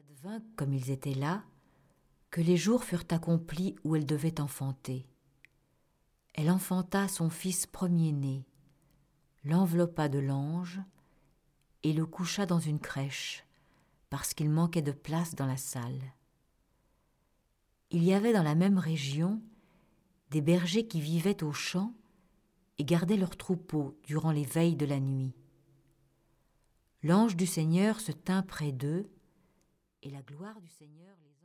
advint, comme ils étaient là, que les jours furent accomplis où elle devait enfanter. Elle enfanta son fils premier-né, l'enveloppa de lange et le coucha dans une crèche, parce qu'il manquait de place dans la salle. Il y avait dans la même région des bergers qui vivaient aux champs et gardaient leurs troupeaux durant les veilles de la nuit. L'ange du Seigneur se tint près d'eux, et la gloire du Seigneur les